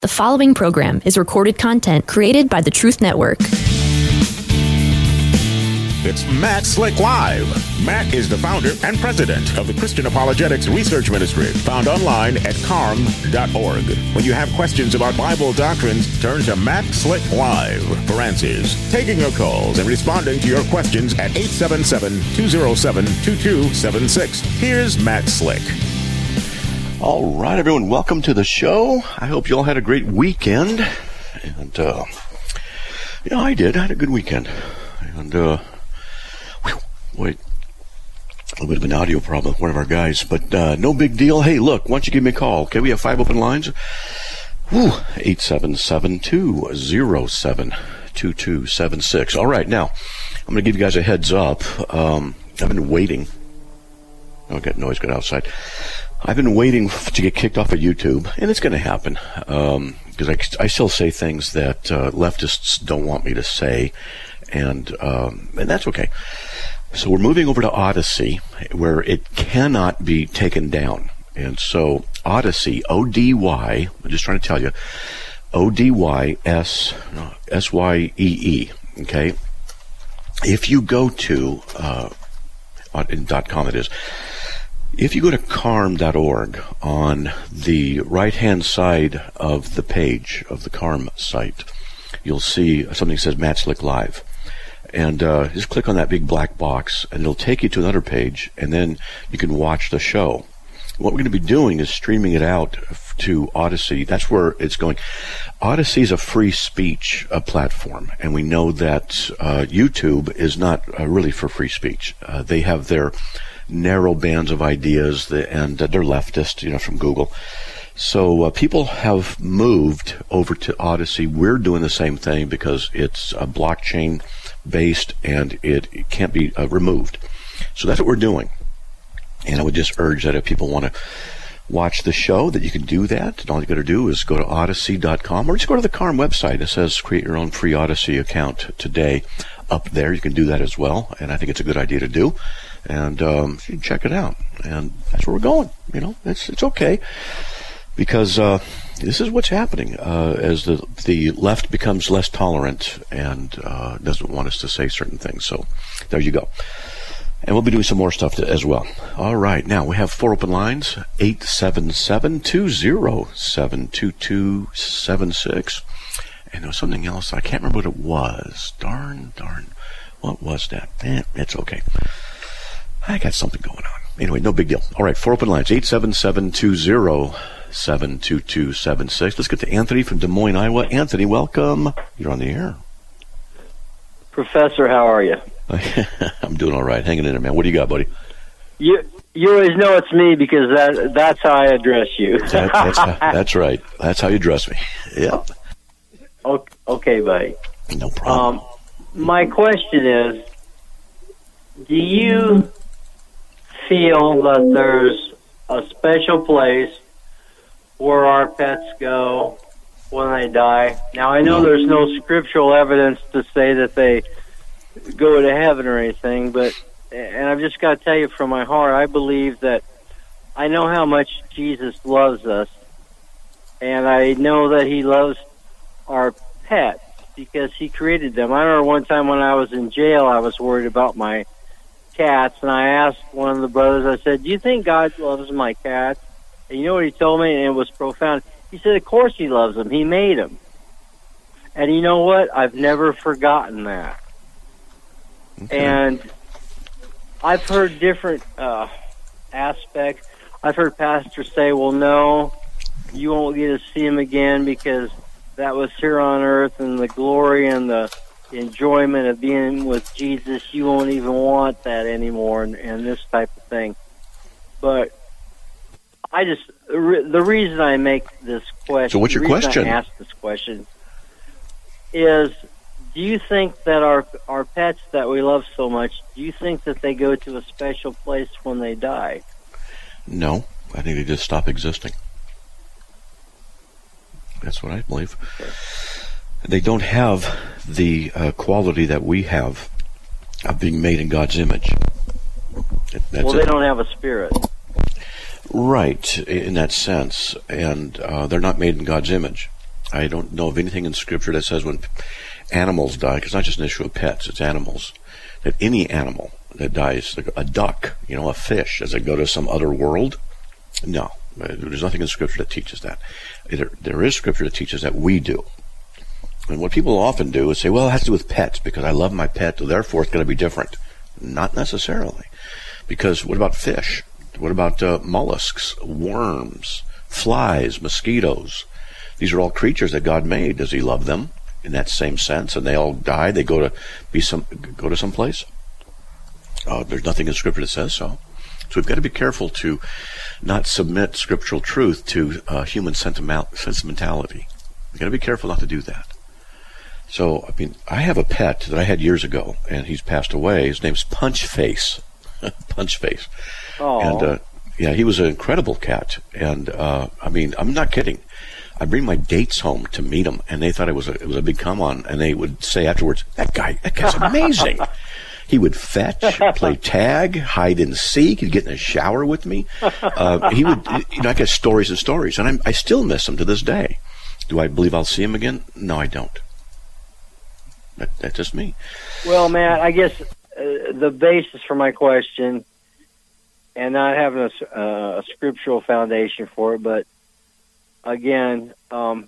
The following program is recorded content created by the Truth Network. It's Matt Slick Live. Matt is the founder and president of the Christian Apologetics Research Ministry, found online at carm.org. When you have questions about Bible doctrines, turn to Matt Slick Live for answers. Taking your calls and responding to your questions at 877-207-2276. Here's Matt Slick. All right, everyone, welcome to the show. I hope you all had a great weekend. And, I did. I had a good weekend. And, wait, a little bit of an audio problem with one of our guys, but no big deal. Hey, look, why don't you give me a call? Okay, we have 5 open lines. 877-207-2276. All right, now, I'm going to give you guys a heads up. I've been waiting. Oh, got noise, got outside. I've been waiting to get kicked off of YouTube, and it's going to happen, because I still say things that leftists don't want me to say, and that's okay. So we're moving over to Odyssey, where it cannot be taken down. And so Odyssey, O-D-Y, I'm just trying to tell you, O-D-Y-S-Y-E-E, okay? If you go to, in .com it is, if you go to carm.org, on the right-hand side of the page of the Carm site, you'll see something that says Matt Slick Live. And just click on that big black box, and it'll take you to another page, and then you can watch the show. What we're going to be doing is streaming it out to Odyssey. That's where it's going. Odyssey is a free speech platform, and we know that YouTube is not really for free speech. They have their narrow bands of ideas, and they're leftist, from Google. So people have moved over to Odyssey. We're doing the same thing because it's blockchain based and it can't be removed. So that's what we're doing. And I would just urge that if people want to watch the show, that you can do that. And all you got to do is go to odyssey.com, or just go to the Carm website. It says create your own free Odyssey account today. Up there, you can do that as well. And I think it's a good idea to do. And you can check it out. And that's where we're going. It's okay. Because this is what's happening as the left becomes less tolerant and doesn't want us to say certain things. So there you go. And we'll be doing some more stuff as well. All right. Now, we have 4 open lines, 877-207-2276. And there was something else. I can't remember what it was. Darn. What was that? It's okay. I got something going on. Anyway, no big deal. All right, 4 open lines, 877-207-2276. Let's get to Anthony from Des Moines, Iowa. Anthony, welcome. You're on the air. Professor, how are you? I'm doing all right. Hanging in there, man. What do you got, buddy? You always know it's me because that's how I address you. That's right. That's how you address me. Yep. Okay, buddy. No problem. My question is, do you feel that there's a special place where our pets go when they die? Now, I know there's no scriptural evidence to say that they go to heaven or anything, and I've just got to tell you from my heart, I believe that I know how much Jesus loves us, and I know that he loves our pets because he created them. I remember one time when I was in jail, I was worried about my cats, and I asked one of the brothers, I said, do you think God loves my cats? And you know what he told me, and it was profound. He said, of course he loves them. He made them. And you know what? I've never forgotten that. Okay. And I've heard different aspects. I've heard pastors say, well, no, you won't get to see him again because that was here on earth, and the glory and the enjoyment of being with Jesus, you won't even want that anymore, and this type of thing. But the reason I make this question, so what's your question? I ask this question is, do you think that our pets that we love so much, do you think that they go to a special place when they die? No, I think they just stop existing. That's what I believe. Okay. They don't have the quality that we have of being made in God's image. They don't have a spirit. Right, in that sense. And they're not made in God's image. I don't know of anything in Scripture that says when animals die, because it's not just an issue of pets, it's animals, that any animal that dies, like a duck, a fish, does it go to some other world? No. There's nothing in Scripture that teaches that. There is Scripture that teaches that we do. And what people often do is say, well, it has to do with pets, because I love my pet, so therefore it's going to be different. Not necessarily. Because what about fish? What about mollusks, worms, flies, mosquitoes? These are all creatures that God made. Does He love them in that same sense? And they all die. They go to some place. There's nothing in Scripture that says so. So we've got to be careful to not submit scriptural truth to human sentimentality. We've got to be careful not to do that. So, I have a pet that I had years ago, and he's passed away. His name's Punch Face. Punch Face. Aww. And, he was an incredible cat. And, I'm not kidding. I bring my dates home to meet him, and they thought it was a big come-on, and they would say afterwards, that guy's amazing. He would fetch, play tag, hide and seek. He'd get in the shower with me. He would, I get stories and stories, and I still miss him to this day. Do I believe I'll see him again? No, I don't. That's just me. Well, Matt, I guess the basis for my question, and not having a scriptural foundation for it, but again, I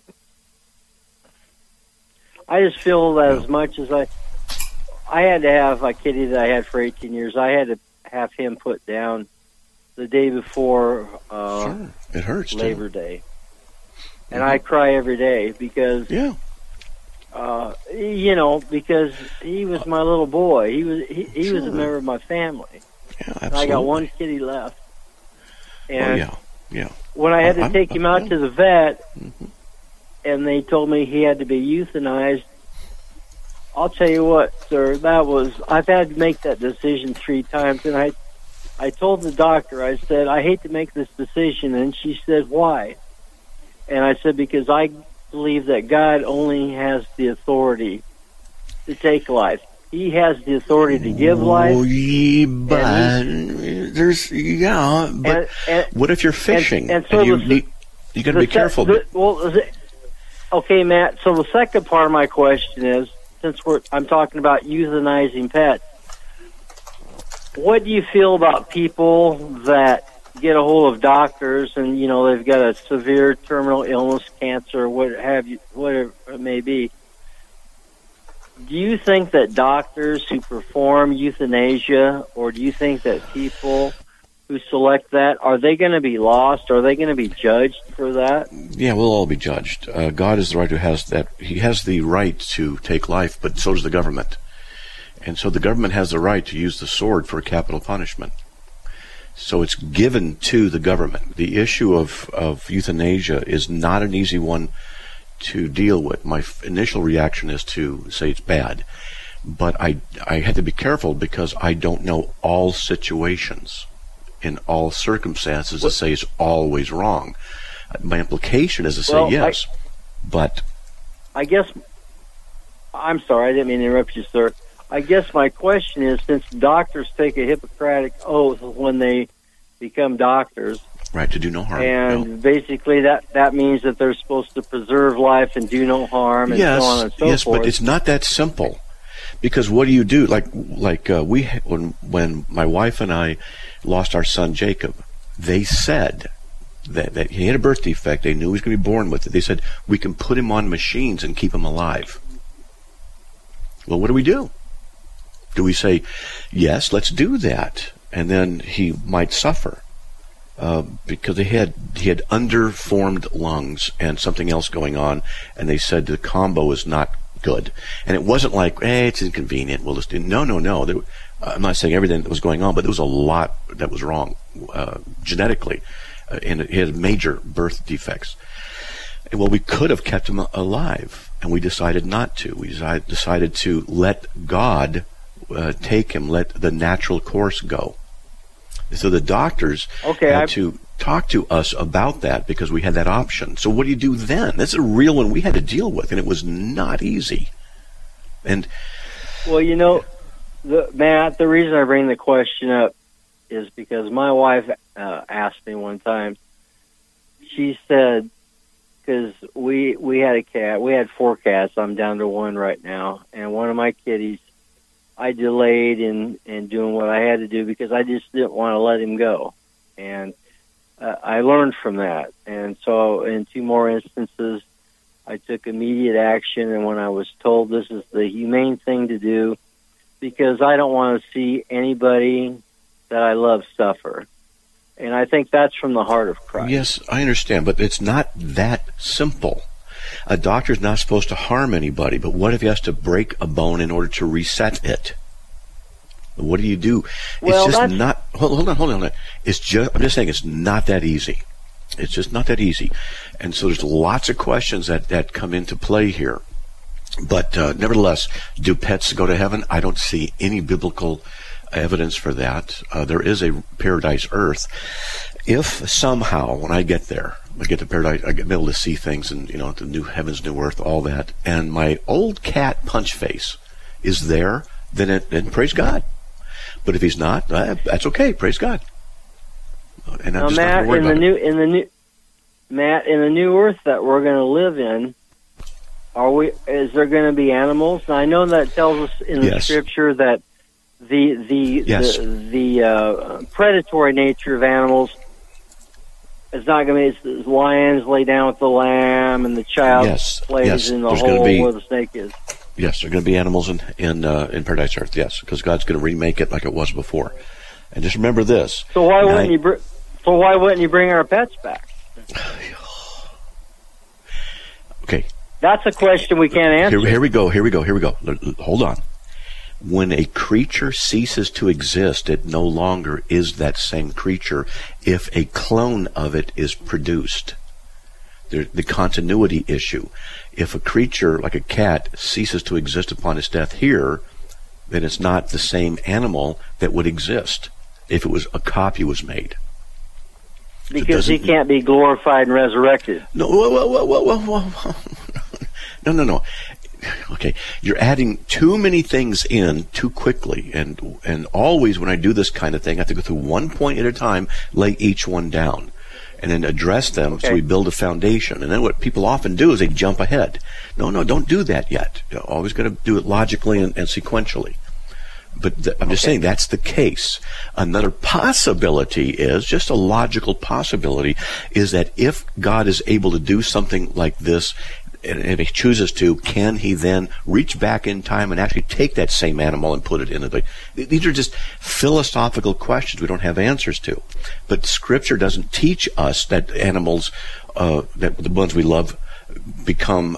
just feel that as much as I had to have my kitty that I had for 18 years, I had to have him put down the day before sure. It hurts, Labor Day. And I cry every day because, because he was my little boy. He was a member of my family. Yeah, absolutely. I got one kitty left. And yeah. When I had to take him out to the vet, and they told me he had to be euthanized, I'll tell you what, sir, I've had to make that decision 3 times, and I told the doctor, I said, I hate to make this decision, and she said, why? And I said, because I believe that God only has the authority to take life. He has the authority to give life. But what if you're fishing? And so you got to be careful. Okay, Matt, so the second part of my question is, since I'm talking about euthanizing pets, what do you feel about people that get a hold of doctors and, they've got a severe terminal illness, cancer, whatever it may be? Do you think that doctors who perform euthanasia, or do you think that people who select that, are they going to be lost? Are they going to be judged for that? Yeah, we'll all be judged. God is the right who has that. He has the right to take life, but so does the government. And so the government has the right to use the sword for capital punishment. So it's given to the government. The issue of euthanasia is not an easy one to deal with. My initial reaction is to say it's bad. But I had to be careful because I don't know all situations in all circumstances to say it's always wrong. My implication is to say yes, but I guess, I'm sorry, I didn't mean to interrupt you, sir. I guess my question is, since doctors take a Hippocratic oath when they become doctors, right, to do no harm, and basically that means that they're supposed to preserve life and do no harm, and so on and so forth. Yes, but it's not that simple. Because what do you do? When my wife and I lost our son Jacob, they said that he had a birth defect. They knew he was going to be born with it. They said, we can put him on machines and keep him alive. Well, what do? Do we say, yes, let's do that, and then he might suffer because he had underformed lungs and something else going on, and they said the combo is not good. And it wasn't like, it's inconvenient, we'll just do. No. I'm not saying everything that was going on, but there was a lot that was wrong genetically, and he had major birth defects. Well, we could have kept him alive, and we decided not to. We decided to let God take him, let the natural course go. So the doctors had to talk to us about that because we had that option. So what do you do then? That's a real one we had to deal with, and it was not easy. And well, Matt, the reason I bring the question up is because my wife asked me one time. She said, because we had a cat. We had 4 cats. I'm down to 1 right now. And one of my kitties, I delayed in doing what I had to do because I just didn't want to let him go. And I learned from that. And so in 2 more instances, I took immediate action. And when I was told this is the humane thing to do, because I don't want to see anybody that I love suffer. And I think that's from the heart of Christ. Yes, I understand, but it's not that simple. A doctor's not supposed to harm anybody, but what if he has to break a bone in order to reset it? What do you do? Well, it's just not... Hold on. It's just, I'm just saying it's not that easy. It's just not that easy. And so there's lots of questions that come into play here. But nevertheless, do pets go to heaven? I don't see any biblical evidence for that. There is a paradise earth. If somehow, when I get there, I get to paradise, I get able to see things and, the new heavens, new earth, all that, and my old cat Punchface is there, then praise God. But if he's not, that's okay. Praise God. And I'm just not going to worry about it. Matt, in the new earth that we're going to live in, is there going to be animals? Now, I know that tells us in the Scripture that the predatory nature of animals is not going to be lions lay down with the lamb and the child plays in the hole where the snake is. Yes, there are going to be animals in Paradise Earth. Yes, because God's going to remake it like it was before. And just remember this. So why wouldn't you bring our pets back? Okay. That's a question we can't answer. Here we go. Hold on. When a creature ceases to exist, it no longer is that same creature if a clone of it is produced. The continuity issue. If a creature like a cat ceases to exist upon its death here, then it's not the same animal that would exist if it was a copy was made. Because he can't be glorified and resurrected. No, No. Okay, you're adding too many things in too quickly, and always when I do this kind of thing, I have to go through one point at a time, lay each one down, and then address them so we build a foundation. And then what people often do is they jump ahead. No, don't do that yet. You're always got to do it logically and sequentially. But I'm just saying that's the case. Another possibility is, just a logical possibility, is that if God is able to do something like this, and if he chooses to, can he then reach back in time and actually take that same animal and put it in the... These are just philosophical questions we don't have answers to. But Scripture doesn't teach us that animals, that the ones we love, become,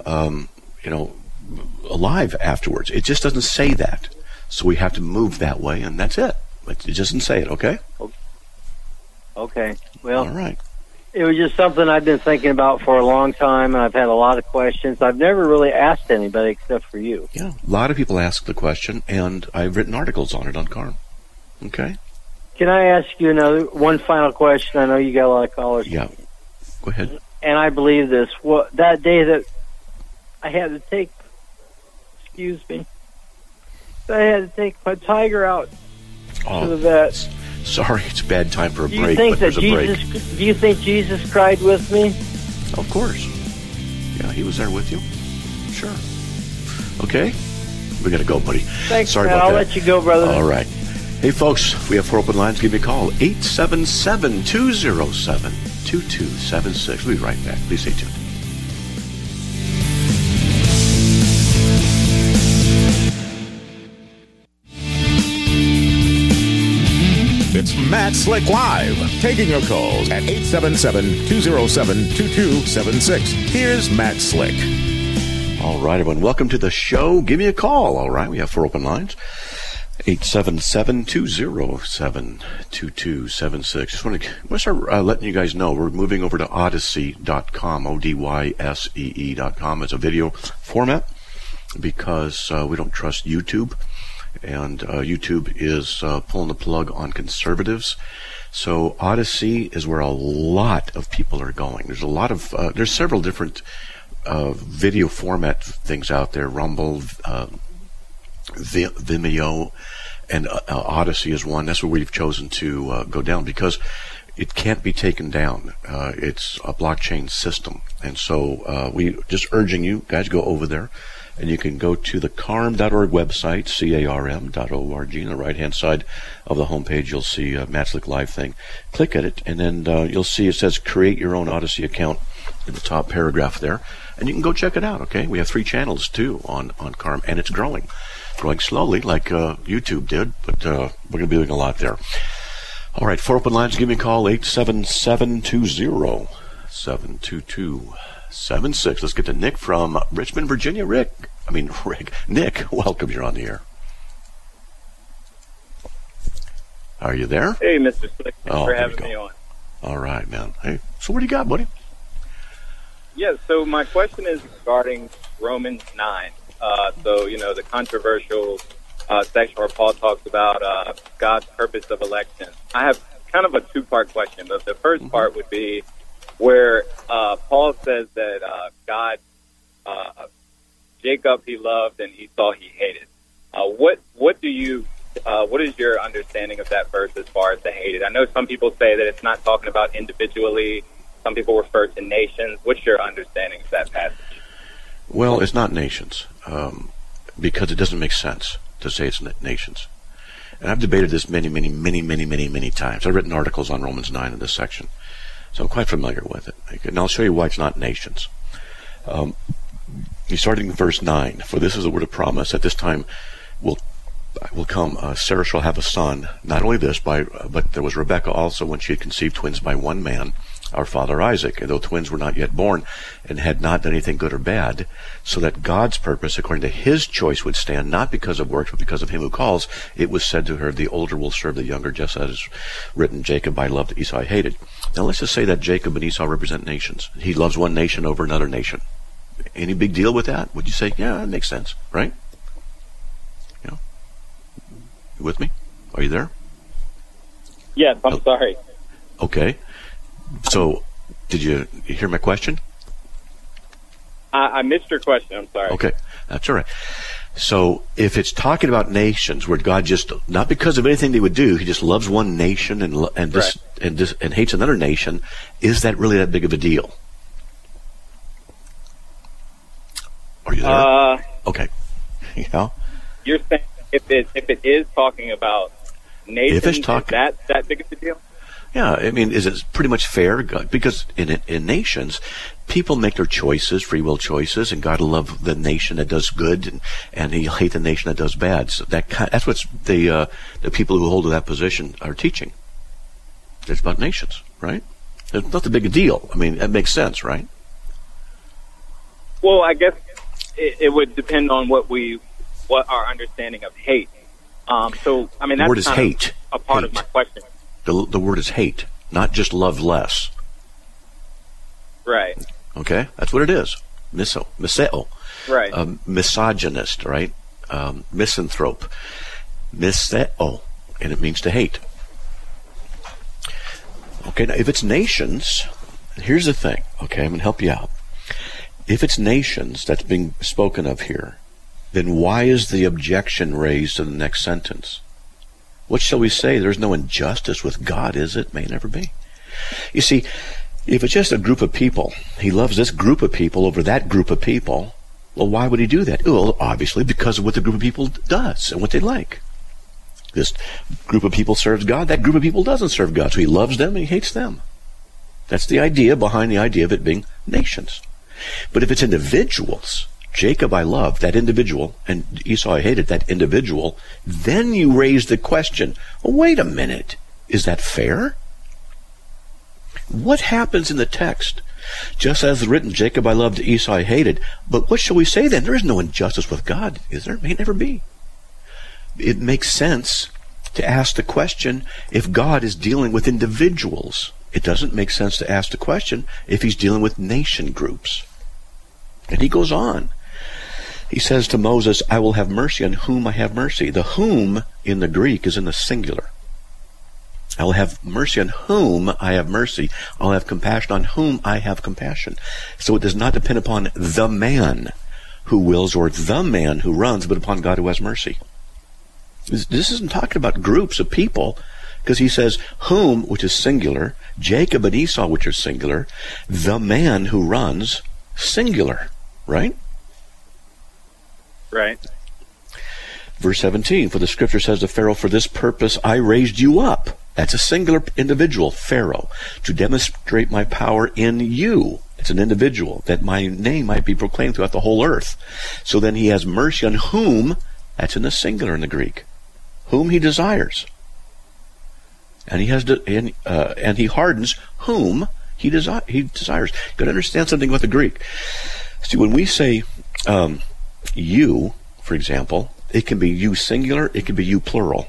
alive afterwards. It just doesn't say that. So we have to move that way, and that's it. It doesn't say it, okay? Okay. Well, all right. It was just something I've been thinking about for a long time, and I've had a lot of questions. I've never really asked anybody except for you. Yeah, a lot of people ask the question, and I've written articles on it on Carm. Okay? Can I ask you one final question? I know you got a lot of callers. Yeah. Go ahead. And I believe this. That day that I had to take, I had to take my tiger out to the vet. Sorry, it's a bad time for a break, but there's a break. Do you think Jesus cried with me? Of course. Yeah, he was there with you. Sure. Okay? We got to go, buddy. Thanks, Sorry man. about that. I'll let you go, brother. All right. Hey, folks, we have 4 open lines. Give me a call. 877-207-2276. We'll be right back. Please stay tuned. It's Matt Slick Live, taking your calls at 877-207-2276. Here's Matt Slick. All right, everyone. Welcome to the show. Give me a call. All right, we have 4 open lines. 877-207-2276. Just want to start letting you guys know we're moving over to Odysee.com, ODYSEE.com. It's a video format because we don't trust YouTube. And YouTube is pulling the plug on conservatives. So Odysee is where a lot of people are going. There's a lot of there's several different video format things out there. Rumble, Vimeo, and Odysee is one. That's where we've chosen to go down because it can't be taken down. It's a blockchain system. And so we just urging you guys go over there, and you can go to the carm.org website, carm.org. On the right-hand side of the homepage, you'll see a Matt Slick Live thing. Click at it, and then you'll see it says create your own Odyssey account in the top paragraph there. And you can go check it out, okay? We have 3 channels, too, on Carm, and it's growing slowly like YouTube did, but we're going to be doing a lot there. All right, 4 open lines. Give me a call, 877-20-722-76. Let's get to Nick from Richmond, Virginia. Nick, welcome. You're on the air. Are you there? Hey, Mr. Slick. Thanks for having me on. All right, man. Hey, so what do you got, buddy? Yeah, so my question is regarding Romans 9. The controversial section where Paul talks about God's purpose of election. I have kind of a 2-part question. The first part would be where Paul says that God, Jacob he loved and Esau he hated. What is your understanding of that verse as far as the hated? I know some people say that it's not talking about individually. Some people refer to nations. What's your understanding of that passage? Well, it's not nations, because it doesn't make sense to say it's nations. And I've debated this many times. I've written articles on Romans 9 in this section, so I'm quite familiar with it. And I'll show you why it's not nations. He's starting in verse 9. For this is a word of promise. At this time will come. Sarah shall have a son. Not only this, but there was Rebekah also when she had conceived twins by one man, our father Isaac, and though twins were not yet born and had not done anything good or bad, so that God's purpose according to his choice would stand, not because of works, but because of him who calls, it was said to her, the older will serve the younger, just as is written, Jacob I loved, Esau I hated. Now let's just say that Jacob and Esau represent nations. He loves one nation over another nation. Any big deal with that? Would you say, yeah, that makes sense, right? You with me? Are you there? Yes, I'm sorry. Okay. So, did you hear my question? I missed your question. I'm sorry. Okay, that's all right. So, if it's talking about nations where God just, not because of anything they would do, he just loves one nation and hates another nation, is that really that big of a deal? Are you there? Okay. Yeah. You're saying if it is talking about nations, if it's talking, is that big of a deal? Yeah, I mean, is it pretty much fair? Because in nations, people make their choices, free will choices, and God will love the nation that does good, and He'll hate the nation that does bad. So that's what the people who hold to that position are teaching. It's about nations, right? It's not the big a deal. I mean, that makes sense, right? Well, I guess it would depend on what our understanding of hate. So, I mean, that's the word is kind hate. Of a part hate. of my question. The word is hate, not just love less. Right. Okay? That's what it is. Miseo. Right. Misogynist, right? Misanthrope. Miseo. And it means to hate. Okay, now if it's nations, here's the thing. Okay, I'm going to help you out. If it's nations that's being spoken of here, then why is the objection raised to the next sentence? What shall we say? There's no injustice with God, is it? May never be. You see, if it's just a group of people, he loves this group of people over that group of people, well, why would he do that? Well, obviously because of what the group of people does and what they like. This group of people serves God, that group of people doesn't serve God, so he loves them and he hates them. That's the idea behind the idea of it being nations. But if it's individuals, Jacob I loved, that individual, and Esau I hated, that individual, then you raise the question, well, wait a minute, is that fair? What happens in the text? Just as written, Jacob I loved, Esau I hated. But what shall we say then? There is no injustice with God, is there? May never be. It makes sense to ask the question if God is dealing with individuals. It doesn't make sense to ask the question if he's dealing with nation groups. And he goes on. He says to Moses, I will have mercy on whom I have mercy. The whom in the Greek is in the singular. I will have mercy on whom I have mercy. I'll have compassion on whom I have compassion. So it does not depend upon the man who wills or the man who runs, but upon God who has mercy. This isn't talking about groups of people. Because he says, whom, which is singular, Jacob and Esau, which are singular, the man who runs, singular, right? Right. Verse 17, for the scripture says to Pharaoh, for this purpose I raised you up. That's a singular individual, Pharaoh, to demonstrate my power in you. It's an individual, that my name might be proclaimed throughout the whole earth. So then he has mercy on whom, that's in the singular in the Greek, whom he desires. And he has and he hardens whom he desires. You've got to understand something about the Greek. See, when we say you, for example, it can be you singular, it can be you plural.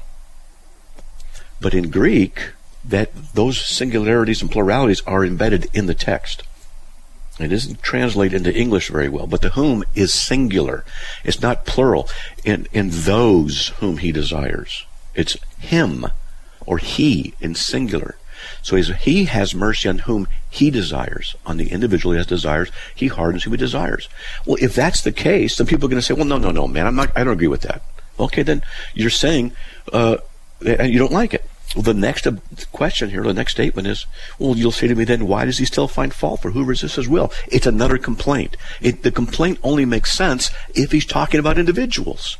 But in Greek, those singularities and pluralities are embedded in the text. It doesn't translate into English very well, but the whom is singular. It's not plural. In those whom he desires. It's him or he in singular. So he has mercy on whom he desires. On the individual he has desires, he hardens whom he desires. Well, if that's the case, then people are going to say, well, no, man, I don't agree with that. Okay, then you're saying and you don't like it. Well, the next question here, the next statement is, well, you'll say to me then, why does he still find fault for who resists his will? It's another complaint. The complaint only makes sense if he's talking about individuals.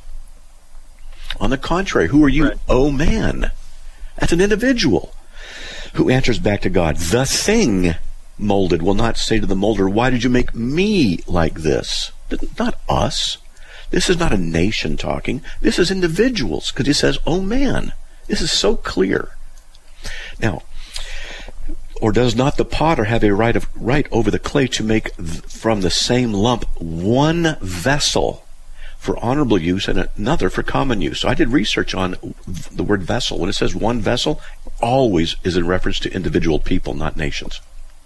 On the contrary, who are you? Right. Oh, man. That's an individual who answers back to God. The thing molded will not say to the molder, why did you make me like this? Not us. This is not a nation talking. This is individuals, because he says, oh, man. This is so clear. Now, or does not the potter have a right over the clay to make from the same lump one vessel for honorable use and another for common use? So I did research on the word vessel. When it says one vessel, always is in reference to individual people, not nations.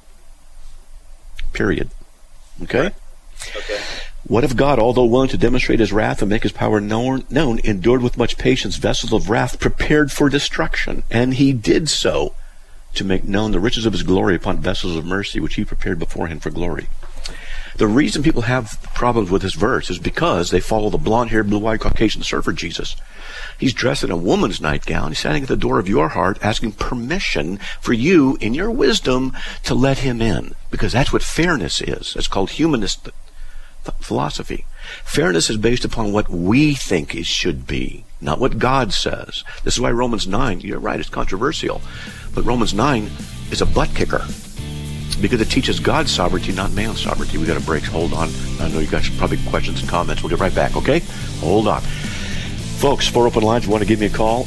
Period. Okay? Okay. What if God, although willing to demonstrate his wrath and make his power known, endured with much patience vessels of wrath prepared for destruction? And he did so to make known the riches of his glory upon vessels of mercy, which he prepared beforehand for glory. The reason people have problems with this verse is because they follow the blonde-haired, blue-eyed Caucasian surfer Jesus. He's dressed in a woman's nightgown. He's standing at the door of your heart asking permission for you, in your wisdom, to let him in. Because that's what fairness is. It's called humanist philosophy. Fairness is based upon what we think it should be, not what God says. This is why Romans 9, you're right, it's controversial, but Romans 9 is a butt kicker because it teaches God's sovereignty, not man's sovereignty. We got a break. Hold on. I know you guys probably questions and comments. We'll get right back, okay? Hold on. Folks, 4 open lines. You want to give me a call?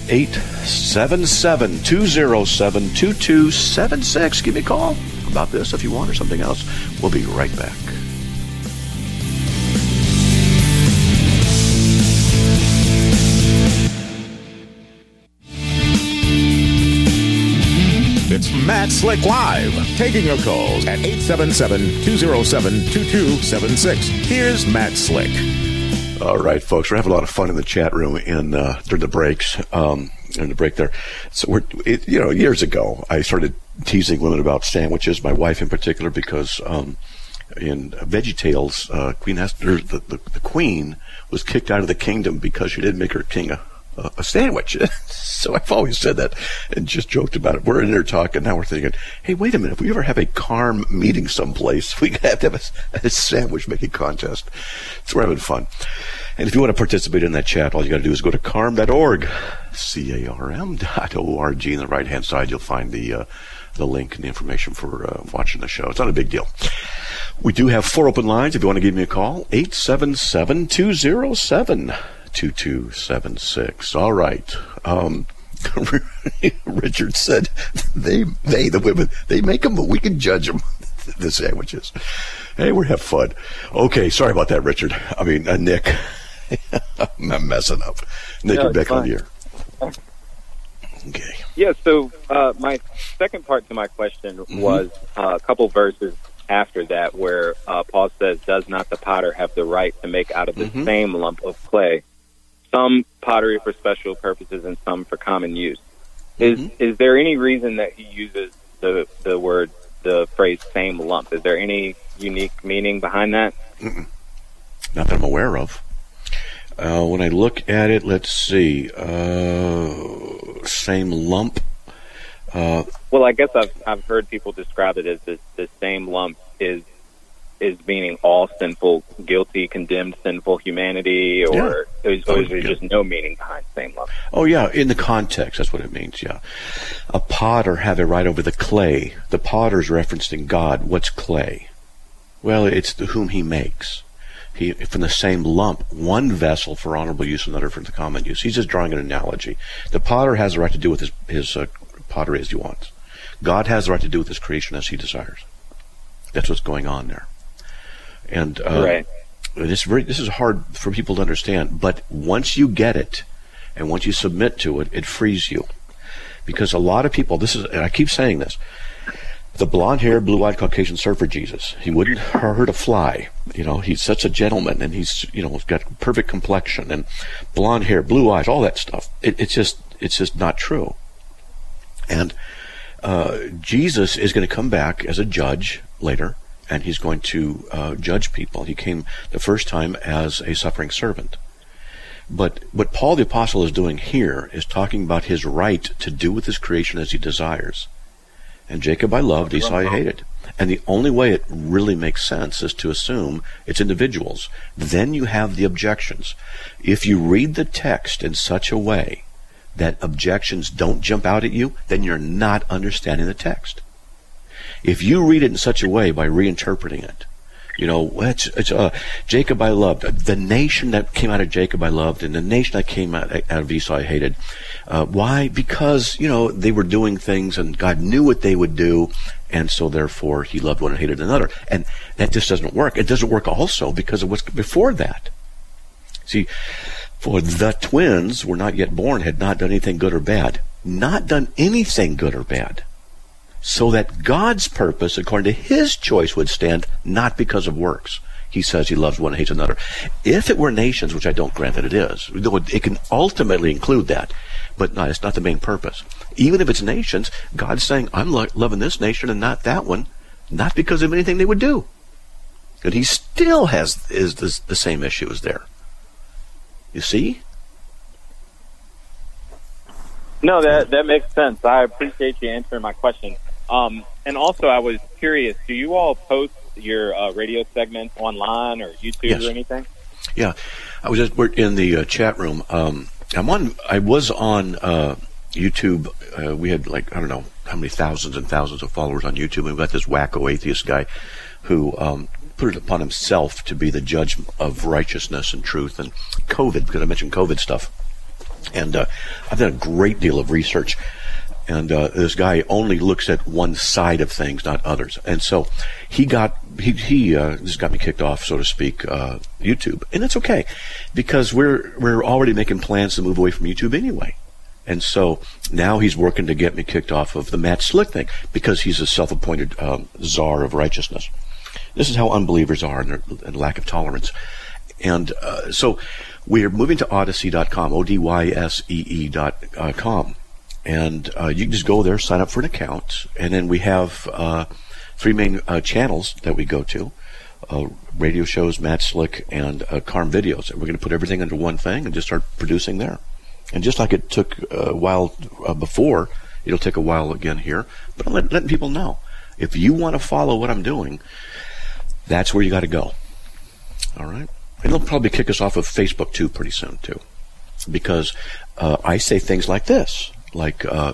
877-207-2276. Give me a call about this if you want or something else. We'll be right back. It's Matt Slick Live, taking your calls at 877-207-2276. Here's Matt Slick. All right, folks, we're having a lot of fun in the chat room during the breaks, during the break there. So years ago, I started teasing women about sandwiches, my wife in particular, because in VeggieTales, Queen Esther, the queen, was kicked out of the kingdom because she didn't make her king a sandwich. So I've always said that and just joked about it. We're in there talking. Now we're thinking, hey, wait a minute. If we ever have a CARM meeting someplace, we have to have a sandwich making contest. So we're having fun. And if you want to participate in that chat, all you got to do is go to carm.org, CARM.org. In the right-hand side, you'll find the link and the information for watching the show. It's not a big deal. We do have 4 open lines. If you want to give me a call, 877-207-2276. All right. Richard said the women, they make them, but we can judge them, the sandwiches. Hey, we have fun. Okay, sorry about that, Richard. I mean, Nick. I'm messing up. Nick, you're back on the air. Okay. Yeah, so my second part to my question was a couple verses after that where Paul says, does not the potter have the right to make out of the same lump of clay some pottery for special purposes and some for common use? Is there any reason that he uses the phrase same lump? Is there any unique meaning behind that? Not that I'm aware of. When I look at it, let's see. Same lump. Well, I guess I've heard people describe it as the same lump is meaning all sinful, guilty, condemned, sinful humanity, or is there just no meaning behind same lump? Oh, yeah, in the context, that's what it means, yeah. A potter have a right over the clay. The potter's referencing God. What's clay? Well, it's whom he makes. He, from the same lump, one vessel for honorable use, another for the common use. He's just drawing an analogy. The potter has the right to do with his pottery as he wants. God has the right to do with his creation as he desires. That's what's going on there. And right. This is hard for people to understand, but once you get it, and once you submit to it, it frees you. Because a lot of people, and I keep saying this, the blonde-haired, blue-eyed Caucasian surfer Jesus, he wouldn't hurt a fly. He's such a gentleman, and he's got perfect complexion and blonde hair, blue eyes, all that stuff. It's just not true. And Jesus is going to come back as a judge later, and he's going to judge people. He came the first time as a suffering servant. But what Paul the Apostle is doing here is talking about his right to do with his creation as he desires. And Jacob I loved, Esau I hated. And the only way it really makes sense is to assume it's individuals. Then you have the objections. If you read the text in such a way that objections don't jump out at you, then you're not understanding the text. If you read it in such a way by reinterpreting it, it's Jacob I loved, the nation that came out of Jacob I loved, and the nation that came out of Esau I hated. Why? Because, they were doing things, and God knew what they would do, and so therefore he loved one and hated another. And that just doesn't work. It doesn't work also because of what's before that. See, for the twins were not yet born, had not done anything good or bad. Not done anything good or bad. So that God's purpose, according to his choice, would stand, not because of works. He says he loves one and hates another. If it were nations, which I don't grant that it is, it can ultimately include that, but no, it's not the main purpose. Even if it's nations, God's saying, I'm loving this nation and not that one, not because of anything they would do. And he still has the same issues there. You see? No, that makes sense. I appreciate you answering my question. And also, I was curious, do you all post your radio segments online or YouTube or anything? Yeah. We're in the chat room. I was on YouTube. We had I don't know how many thousands and thousands of followers on YouTube. And we've got this wacko atheist guy who put it upon himself to be the judge of righteousness and truth and COVID, because I mentioned COVID stuff. And I've done a great deal of research. And this guy only looks at one side of things, not others. And so he just got me kicked off, so to speak, YouTube. And it's okay, because we're already making plans to move away from YouTube anyway. And so now he's working to get me kicked off of the Matt Slick thing, because he's a self-appointed czar of righteousness. This is how unbelievers are, and their lack of tolerance. And so we're moving to Odysee.com, ODYSEE.com. And you can just go there, sign up for an account, and then we have 3 main channels that we go to. Radio shows, Matt Slick, and Carm videos. And we're going to put everything under one thing and just start producing there. And just like it took a while before, it'll take a while again here. But I'm letting people know. If you want to follow what I'm doing, that's where you got to go. All right? And they'll probably kick us off of Facebook, too, pretty soon, too. Because I say things like this. The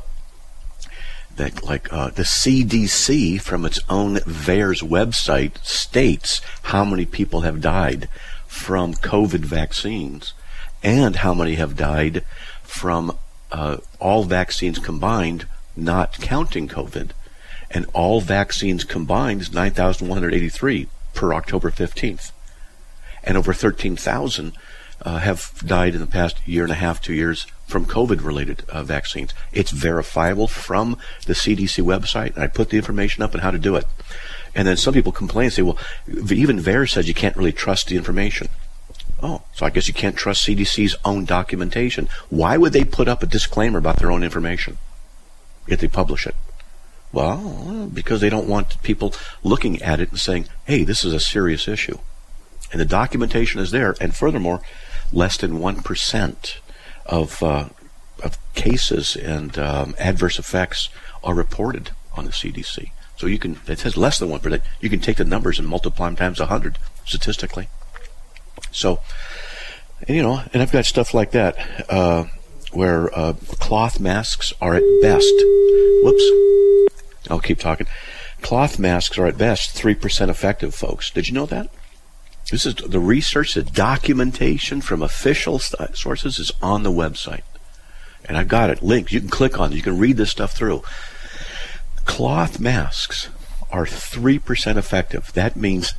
CDC from its own VAERS website states how many people have died from COVID vaccines and how many have died from all vaccines combined, not counting COVID. And all vaccines combined is 9,183 per October 15th. And over 13,000 have died in the past year and a half, 2 years from COVID-related vaccines. It's verifiable from the CDC website, and I put the information up on how to do it. And then some people complain and say, well, even VAERS says you can't really trust the information. Oh, so I guess you can't trust CDC's own documentation. Why would they put up a disclaimer about their own information if they publish it? Well, because they don't want people looking at it and saying, hey, this is a serious issue. And the documentation is there, and furthermore, less than 1% of cases and adverse effects are reported on the CDC. So you can, it says less than 1%. You can take the numbers and multiply them times 100 statistically. So, and I've got stuff like that where cloth masks are at best. Whoops. I'll keep talking. Cloth masks are at best 3% effective, folks. Did you know that? This is the research, the documentation from official sources is on the website. And I've got it linked. You can click on it. You can read this stuff through. Cloth masks are 3% effective. That means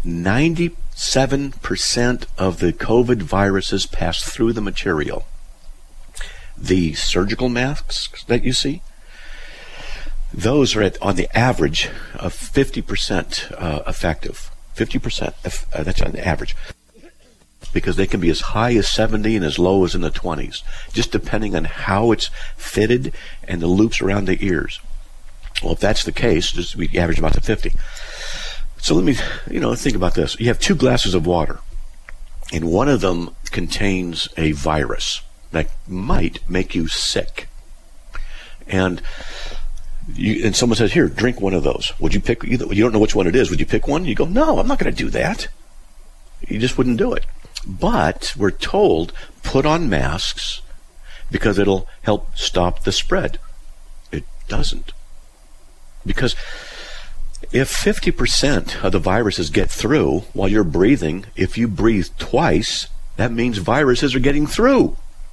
97% of the COVID viruses pass through the material. The surgical masks that you see, those are on the average of 50% effective. 50%, that's on the average. Because they can be as high as 70 and as low as in the 20s, just depending on how it's fitted and the loops around the ears. Well, if that's the case, we average about to 50. So let me, think about this. You have 2 glasses of water, and one of them contains a virus that might make you sick. And someone says, here, drink one of those. Would you pick, you don't know which one it is. Would you pick one? You go, no, I'm not going to do that. You just wouldn't do it. But we're told, put on masks because it'll help stop the spread. It doesn't. Because if 50% of the viruses get through while you're breathing, if you breathe twice, that means viruses are getting through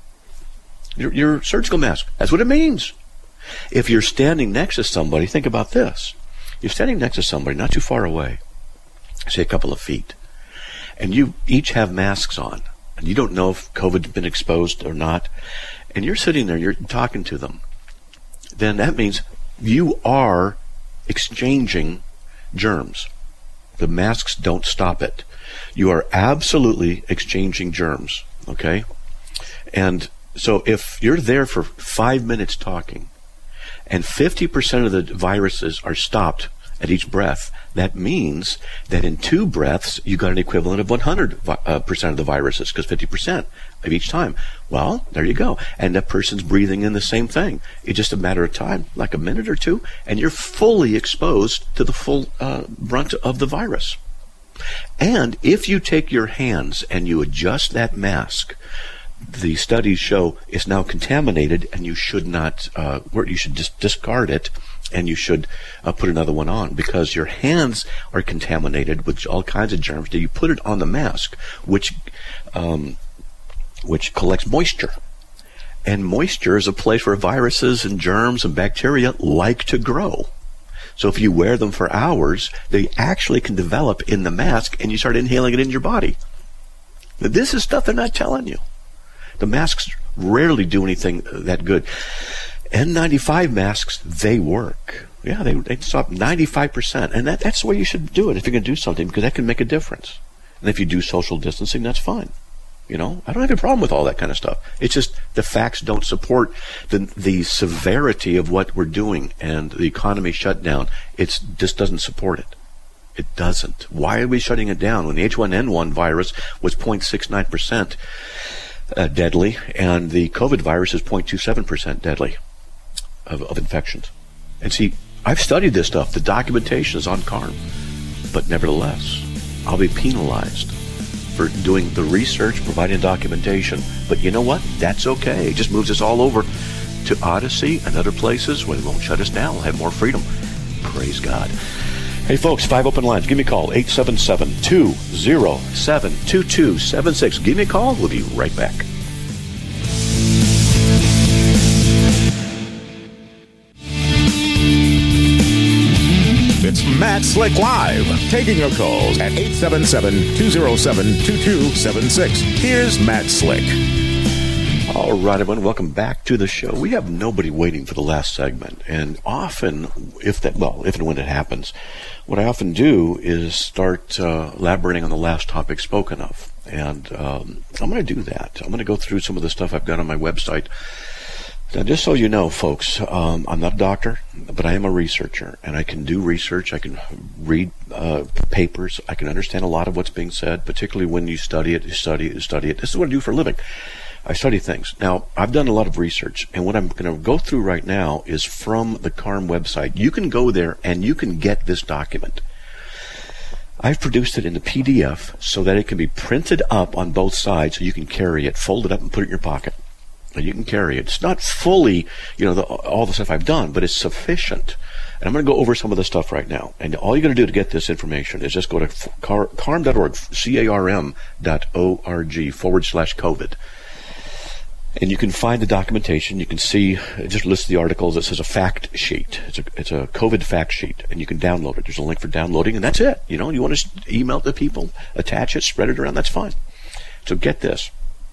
your surgical mask. That's what it means. If you're standing next to somebody, think about this. You're standing next to somebody not too far away, say a couple of feet, and you each have masks on, and you don't know if COVID's been exposed or not, and you're sitting there, you're talking to them, then that means you are exchanging germs. The masks don't stop it. You are absolutely exchanging germs, okay? And so if you're there for 5 minutes talking, and 50% of the viruses are stopped at each breath, that means that in 2 breaths, you got an equivalent of 100% of the viruses, because 50% of each time. Well, there you go. And that person's breathing in the same thing. It's just a matter of time, like a minute or 2, and you're fully exposed to the full brunt of the virus. And if you take your hands and you adjust that mask, the studies show it's now contaminated, and you should not, you should just discard it, and you should put another one on, because your hands are contaminated with all kinds of germs. You put it on the mask, which collects moisture, and moisture is a place where viruses and germs and bacteria like to grow. So if you wear them for hours, they actually can develop in the mask, and you start inhaling it in your body. But this is stuff they're not telling you. The masks rarely do anything that good. N95 masks, they work. Yeah, they stop 95%. And that's the way you should do it if you're going to do something, because that can make a difference. And if you do social distancing, that's fine. I don't have a problem with all that kind of stuff. It's just the facts don't support the severity of what we're doing, and the economy shut down. It just doesn't support it. It doesn't. Why are we shutting it down when the H1N1 virus was 0.69% deadly, and the COVID virus is 0.27% deadly of infections? And see, I've studied this stuff. The documentation is on CARM. But nevertheless, I'll be penalized for doing the research, providing documentation. But you know what? That's okay. It just moves us all over to Odyssey and other places where they won't shut us down. We'll have more freedom. Praise God. Hey, folks, 5 open lines. Give me a call, 877-207-2276. Give me a call. We'll be right back. It's Matt Slick Live, taking your calls at 877-207-2276. Here's Matt Slick. All right, everyone, welcome back to the show. We have nobody waiting for the last segment, and often, if and when it happens, what I often do is start elaborating on the last topic spoken of, and I'm going to do that. I'm going to go through some of the stuff I've got on my website Now, just so you know, folks, I'm not a doctor, but I am a researcher, and I can do research. I can read papers. I can understand a lot of what's being said, particularly when you study it. This is what I do for a living. I study things. Now, I've done a lot of research, and what I'm going to go through right now is from the CARM website. You can go there, and you can get this document. I've produced it in the PDF so that it can be printed up on both sides so you can carry it, fold it up, and put it in your pocket. And you can carry it. It's not fully, all the stuff I've done, but it's sufficient. And I'm going to go over some of the stuff right now. And all you got to do to get this information is just go to carm.org, carm.org/COVID. And you can find the documentation. You can see, it just lists the articles. It says a fact sheet. It's a COVID fact sheet, and you can download it. There's a link for downloading, and that's it. You want to email it to people, attach it, spread it around, that's fine. So get this.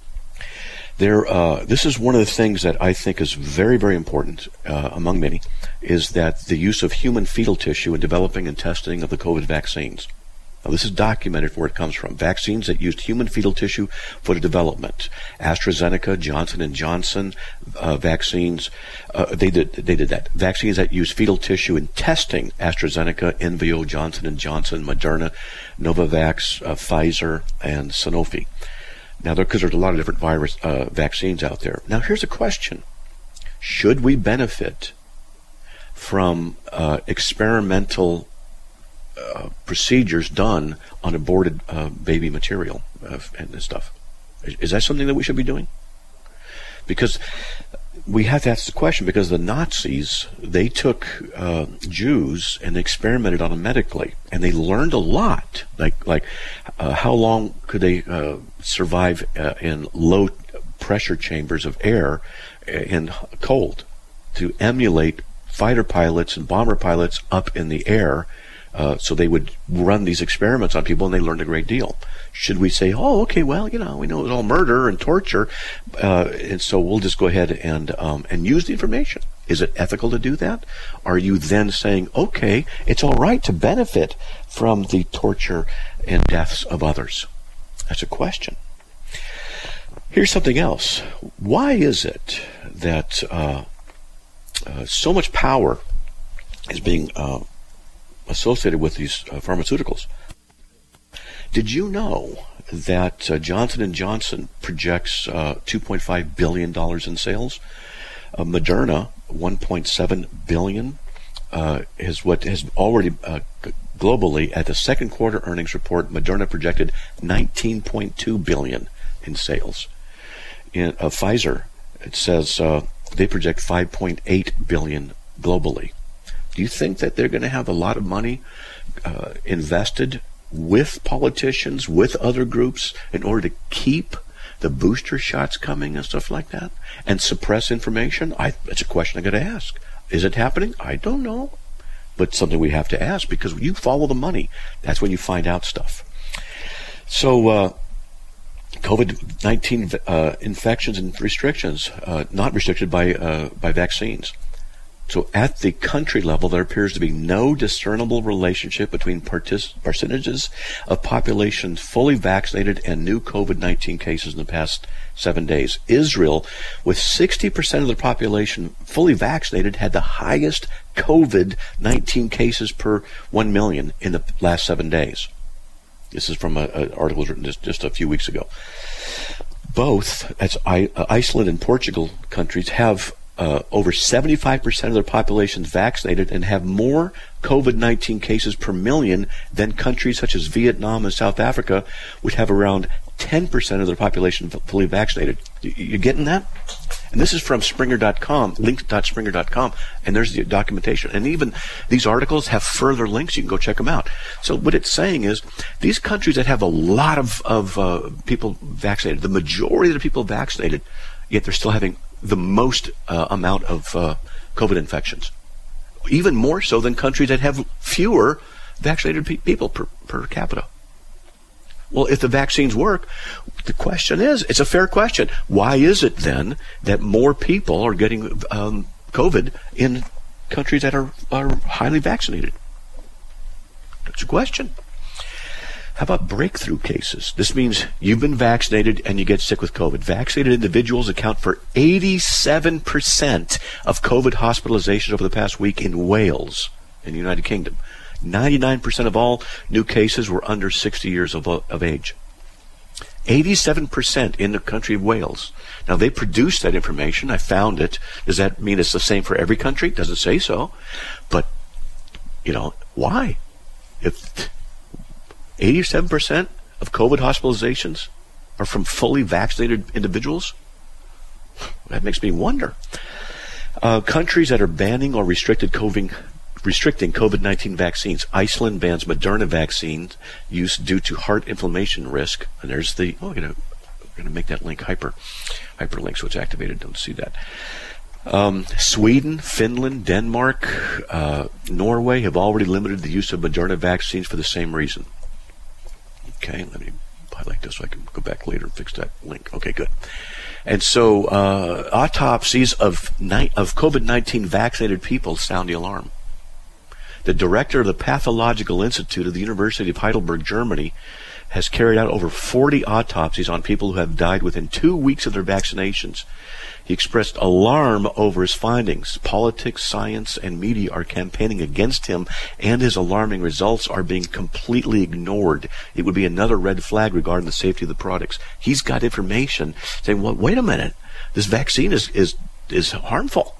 This is one of the things that I think is very, very important, among many, is that the use of human fetal tissue in developing and testing of the COVID vaccines. Now, this is documented where it comes from. Vaccines that used human fetal tissue for the development. AstraZeneca, Johnson & Johnson vaccines, they did that. Vaccines that use fetal tissue in testing. AstraZeneca, Invio, Johnson & Johnson, Moderna, Novavax, Pfizer, and Sanofi. Now, because there's a lot of different virus vaccines out there. Now, here's a question. Should we benefit from experimental procedures done on aborted baby material and stuff? Is that something that we should be doing? Because we have to ask the question, because the Nazis, they took Jews and they experimented on them medically, and they learned a lot. Like how long could they survive in low pressure chambers of air in cold, to emulate fighter pilots and bomber pilots up in the air. So they would run these experiments on people, and they learned a great deal. Should we say, oh, okay, well, we know it was all murder and torture, and so we'll just go ahead and use the information? Is it ethical to do that? Are you then saying, okay, it's all right to benefit from the torture and deaths of others? That's a question. Here's something else. Why is it that so much power is being associated with these pharmaceuticals? Did you know that Johnson & Johnson projects $2.5 billion in sales? Moderna, $1.7 billion, is what has already globally, at the second quarter earnings report, Moderna projected $19.2 billion in sales. In Pfizer, it says they project $5.8 billion globally. Do you think that they're going to have a lot of money invested with politicians, with other groups, in order to keep the booster shots coming and stuff like that, and suppress information? It's a question I got to ask. Is it happening? I don't know, but something we have to ask, because when you follow the money, that's when you find out stuff. So COVID-19 infections and restrictions, not restricted by vaccines. So at the country level, there appears to be no discernible relationship between percentages of population fully vaccinated and new COVID-19 cases in the past 7 days. Israel, with 60% of the population fully vaccinated, had the highest COVID-19 cases per 1 million in the last 7 days. This is from an article written just a few weeks ago. Both, that's Iceland and Portugal countries, have over 75% of their populations vaccinated and have more COVID-19 cases per million than countries such as Vietnam and South Africa, which have around 10% of their population fully vaccinated. You getting that? And this is from Springer.com, link.springer.com, and there's the documentation. And even these articles have further links. You can go check them out. So what it's saying is, these countries that have a lot of people vaccinated, the majority of the people vaccinated, yet they're still having the most amount of COVID infections, even more so than countries that have fewer vaccinated people per capita. Well, if the vaccines work, the question is, it's a fair question. Why is it then that more people are getting COVID in countries that are highly vaccinated? That's a question. How about breakthrough cases? This means you've been vaccinated and you get sick with COVID. Vaccinated individuals account for 87% of COVID hospitalizations over the past week in Wales, in the United Kingdom. 99% of all new cases were under 60 years of age. 87% in the country of Wales. Now, they produced that information. I found it. Does that mean it's the same for every country? Doesn't say so. But, why? If 87% of COVID hospitalizations are from fully vaccinated individuals, that makes me wonder. Countries that are banning or restricting COVID-19 vaccines. Iceland bans Moderna vaccine use due to heart inflammation risk. And there's we're going to make that link hyperlink so it's activated. Don't see that. Sweden, Finland, Denmark, Norway have already limited the use of Moderna vaccines for the same reason. Okay, let me highlight this so I can go back later and fix that link. Okay, good. And so autopsies of COVID-19 vaccinated people sound the alarm. The director of the Pathological Institute of the University of Heidelberg, Germany, has carried out over 40 autopsies on people who have died within 2 weeks of their vaccinations. He expressed alarm over his findings. Politics, science, and media are campaigning against him, and his alarming results are being completely ignored. It would be another red flag regarding the safety of the products. He's got information saying, well, wait a minute, this vaccine is harmful.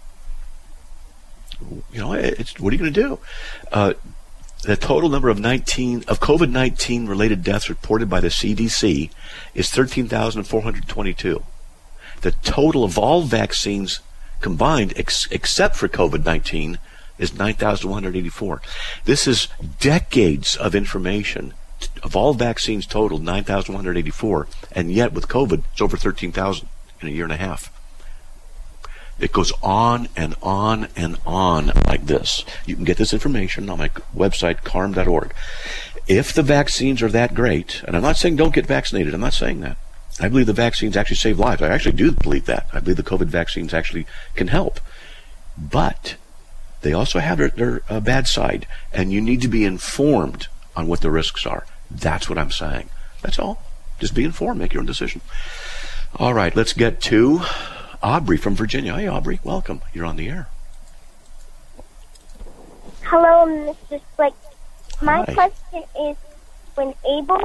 What are you going to do? The total number of COVID-19 related deaths reported by the CDC is 13,422. The total of all vaccines combined, except for COVID-19, is 9,184. This is decades of information. Of all vaccines total, 9,184, and yet with COVID, it's over 13,000 in a year and a half. It goes on and on and on like this. You can get this information on my website, carm.org. If the vaccines are that great, and I'm not saying don't get vaccinated, I'm not saying that. I believe the vaccines actually save lives. I actually do believe that. I believe the COVID vaccines actually can help. But they also have their bad side, and you need to be informed on what the risks are. That's what I'm saying. That's all. Just be informed. Make your own decision. All right, let's get to Aubrey from Virginia. Hey, Aubrey. Welcome. You're on the air. Hello, Mr. Slick. My Hi. question is, when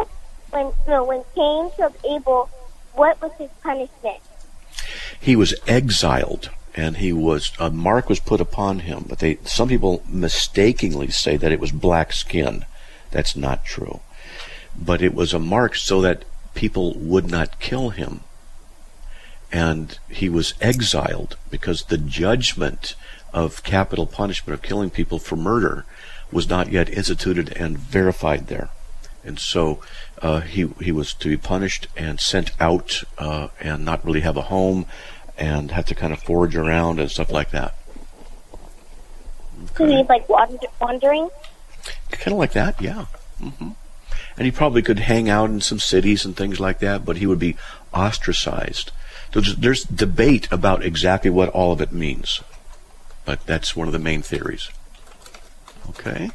Cain killed Abel, what was his punishment? He was exiled, and he was a mark was put upon him. But some people mistakenly say that it was black skin. That's not true. But it was a mark so that people would not kill him. And he was exiled because the judgment of capital punishment of killing people for murder was not yet instituted and verified there. And so he was to be punished and sent out and not really have a home and have to kind of forage around and stuff like that. So he's like wandering? Kind of like that, yeah. Mm-hmm. And he probably could hang out in some cities and things like that, but he would be ostracized. So there's debate about exactly what all of it means. But that's one of the main theories. Okay?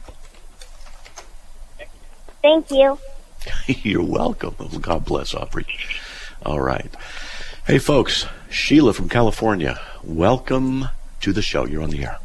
Thank you. You're welcome. God bless, Aubrey. All right. Hey, folks. Sheila from California. Welcome to the show. You're on the air.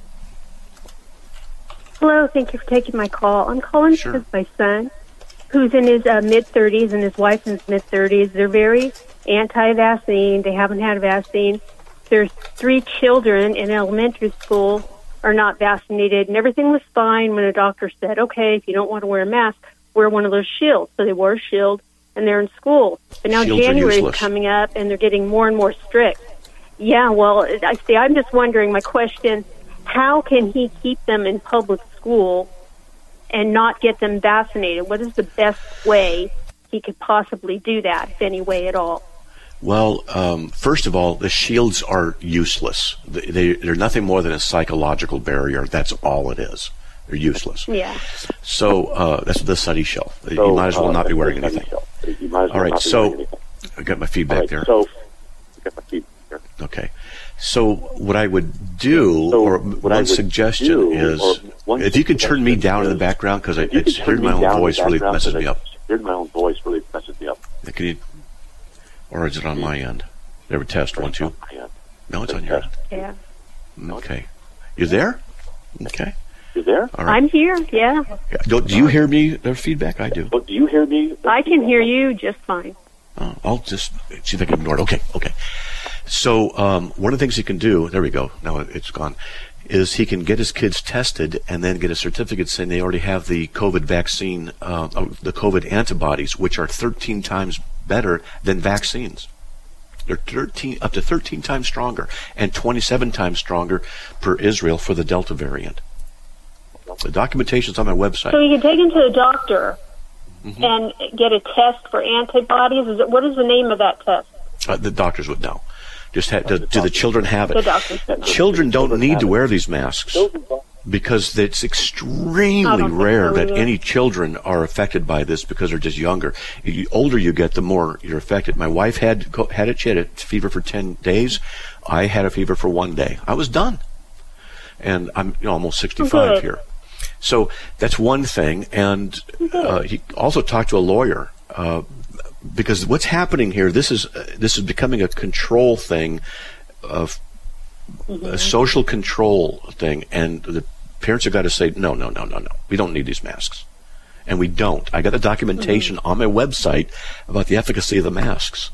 Hello. Thank you for taking my call. I'm calling Sure. because my son, who's in his mid-30s, and his wife in his mid-30s, they're very anti-vaccine. They haven't had a vaccine. There's 3 children in elementary school are not vaccinated, and everything was fine when a doctor said, okay, if you don't want to wear a mask, wear one of those shields. So they wore a shield, and they're in school. But now Shields are January is useless. coming up, and they're getting more and more strict. Yeah, well, I'm just wondering, my question, how can he keep them in public school and not get them vaccinated? What is the best way he could possibly do that, if any way at all? Well, first of all, the shields are useless. They're nothing more than a psychological barrier. That's all it is. They're useless. Yeah. So that's what the studies show. You might as well not be wearing anything. All right, so I got my feedback there. Okay. So what I would do, or one suggestion is, if you could turn me down in the background, because hearing my own voice really messes me up. Hearing my own voice really messes me up. Can you, or is it on my end? There, test 1, 2. No, it's on your end. Yeah. Okay. You there? Okay. You there? All right. I'm here, yeah. Do you hear me? There's feedback? I do. Do you hear me? I can hear you just fine. I'll just see if I can ignore it. Okay. So one of the things he can do, there we go, now it's gone, is he can get his kids tested and then get a certificate saying they already have the COVID vaccine, the COVID antibodies, which are 13 times better than vaccines. They're up to 13 times stronger and 27 times stronger per Israel for the Delta variant. The documentation's on my website. So you can take him to the doctor and get a test for antibodies. What is the name of that test? The doctors would know. Just do the children have it? The doctors would know. Children don't need to wear these masks because it's extremely rare that any children are affected by this because they're just younger. The older you get, the more you're affected. My wife had it. She had a fever for 10 days. I had a fever for 1 day. I was done. And I'm almost 65 here. So that's one thing. And he also talked to a lawyer because what's happening here, this is becoming a control thing, of a social control thing, and the parents have got to say, no, we don't need these masks. And we don't. I got the documentation on my website about the efficacy of the masks.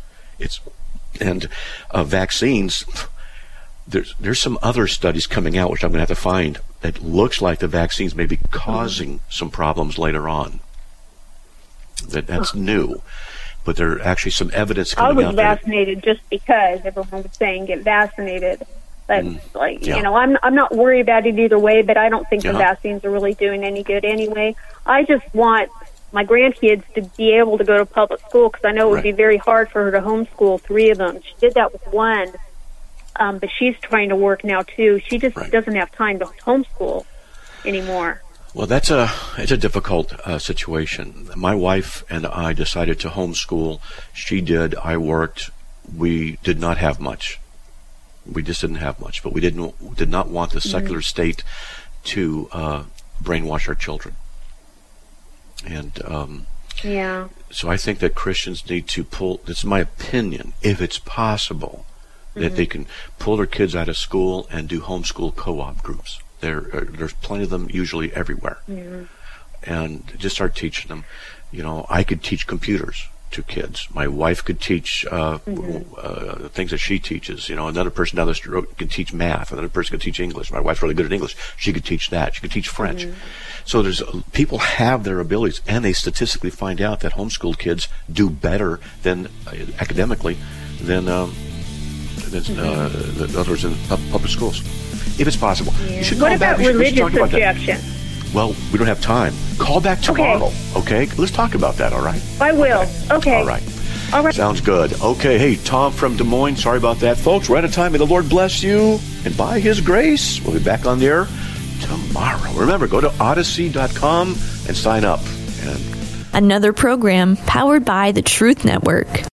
Vaccines. There's some other studies coming out, which I'm going to have to find, that looks like the vaccines may be causing some problems later on. That's new. But there are actually some evidence coming out. I was vaccinated just because everyone was saying get vaccinated. But I'm not worried about it either way, but I don't think the vaccines are really doing any good anyway. I just want my grandkids to be able to go to public school because I know it would be very hard for her to homeschool 3 of them. She did that with 1. But she's trying to work now too. She just doesn't have time to homeschool anymore. Well, it's a difficult situation. My wife and I decided to homeschool. She did. I worked. We did not have much. We just didn't have much. But we did not want the secular state to brainwash our children. And so I think that Christians need to pull. This is my opinion. If it's possible, that they can pull their kids out of school and do homeschool co-op groups. There's plenty of them usually everywhere. And just start teaching them. I could teach computers to kids. My wife could teach things that she teaches. Another person down the street can teach math. Another person can teach English. My wife's really good at English. She could teach that. She could teach French. So people have their abilities, and they statistically find out that homeschooled kids do better than academically than in other words, in public schools, if it's possible. You should call what back. about religious objection? Well, we don't have time. Call back tomorrow, okay? Let's talk about that, all right? I will. Okay. All right. Sounds good. Okay, hey, Tom from Des Moines, sorry about that. Folks, we're out of time. May the Lord bless you, and by His grace, we'll be back on the air tomorrow. Remember, go to Odyssey.com and sign up. Another program powered by the Truth Network.